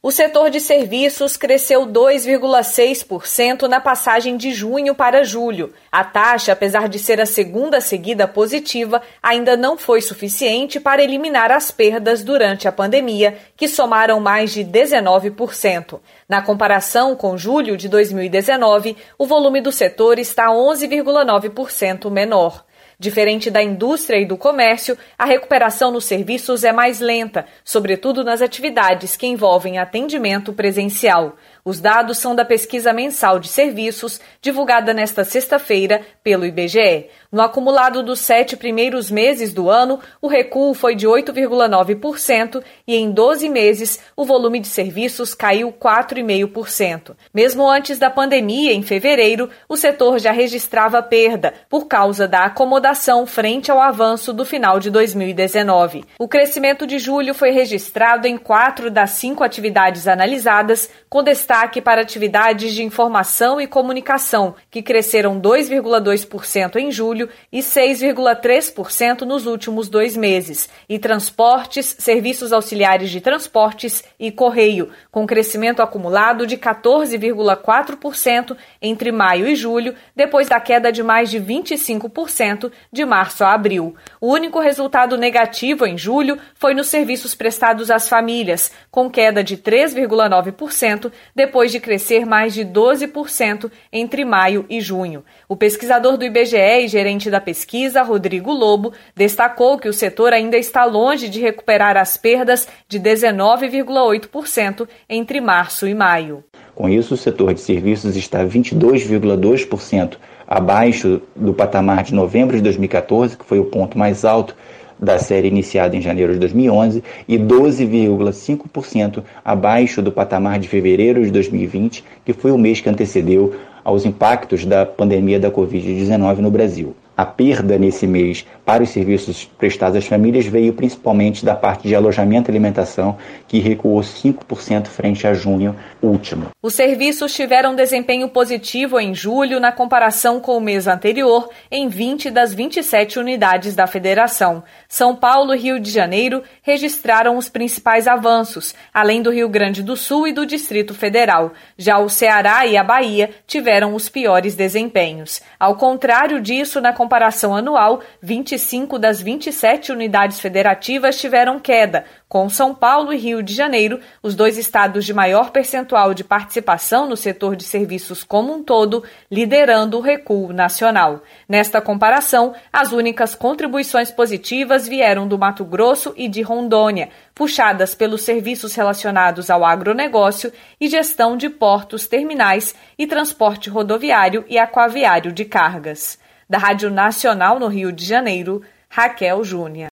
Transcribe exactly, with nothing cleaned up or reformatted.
O setor de serviços cresceu dois vírgula seis por cento na passagem de junho para julho. A taxa, apesar de ser a segunda seguida positiva, ainda não foi suficiente para eliminar as perdas durante a pandemia, que somaram mais de dezenove por cento. Na comparação com julho de dois mil e dezenove, o volume do setor está onze vírgula nove por cento menor. Diferente da indústria e do comércio, a recuperação nos serviços é mais lenta, sobretudo nas atividades que envolvem atendimento presencial. Os dados são da pesquisa mensal de serviços, divulgada nesta sexta-feira pelo I B G E. No acumulado dos sete primeiros meses do ano, o recuo foi de oito vírgula nove por cento e em doze meses o volume de serviços caiu quatro vírgula cinco por cento. Mesmo antes da pandemia, em fevereiro, o setor já registrava perda por causa da acomodação frente ao avanço do final de dois mil e dezenove. O crescimento de julho foi registrado em quatro das cinco atividades analisadas, com destaque para atividades de informação e comunicação, que cresceram dois vírgula dois por cento em julho e seis vírgula três por cento nos últimos dois meses, e transportes, serviços auxiliares de transportes e correio, com crescimento acumulado de quatorze vírgula quatro por cento entre maio e julho, depois da queda de mais de vinte e cinco por cento de março a abril. O único resultado negativo em julho foi nos serviços prestados às famílias, com queda de três vírgula nove por cento, depois de crescer mais de doze por cento entre maio e junho. O pesquisador do I B G E e gerente da pesquisa, Rodrigo Lobo, destacou que o setor ainda está longe de recuperar as perdas de dezenove vírgula oito por cento entre março e maio. Com isso, o setor de serviços está vinte e dois vírgula dois por cento abaixo do patamar de novembro de dois mil e catorze, que foi o ponto mais alto da série iniciada em janeiro de dois mil e onze, e doze vírgula cinco por cento abaixo do patamar de fevereiro de dois mil e vinte, que foi o mês que antecedeu aos impactos da pandemia da covid dezenove no Brasil. A perda nesse mês para os serviços prestados às famílias veio principalmente da parte de alojamento e alimentação, que recuou cinco por cento frente a junho último. Os serviços tiveram desempenho positivo em julho na comparação com o mês anterior em vinte das vinte e sete unidades da federação. São Paulo e Rio de Janeiro registraram os principais avanços, além do Rio Grande do Sul e do Distrito Federal. Já o Ceará e a Bahia tiveram os piores desempenhos. Ao contrário disso, na comparação anual, vinte e cinco das vinte e sete unidades federativas tiveram queda, com São Paulo e Rio de Janeiro, os dois estados de maior percentual de participação no setor de serviços como um todo, liderando o recuo nacional. Nesta comparação, as únicas contribuições positivas vieram do Mato Grosso e de Rondônia, puxadas pelos serviços relacionados ao agronegócio e gestão de portos, terminais e transporte rodoviário e aquaviário de cargas. Da Rádio Nacional no Rio de Janeiro, Raquel Júnior.